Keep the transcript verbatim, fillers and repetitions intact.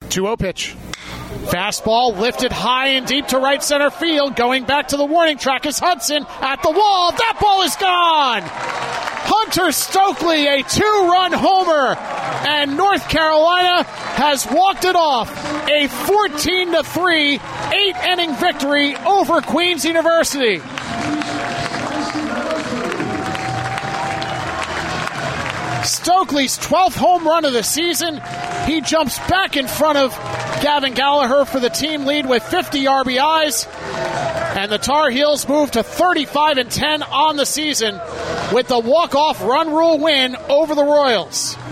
two oh pitch. Fastball lifted high and deep to right center field. Going back to the warning track is Hudson at the wall. That ball is gone! Hunter Stokely, a two-run homer, and North Carolina has walked it off. A fourteen to three, eight-inning victory over Queens University. Stokely's twelfth home run of the season. He jumps back in front of Gavin Gallagher for the team lead with fifty R B Is. And the Tar Heels move to thirty-five and ten on the season with the walk-off run rule win over the Royals.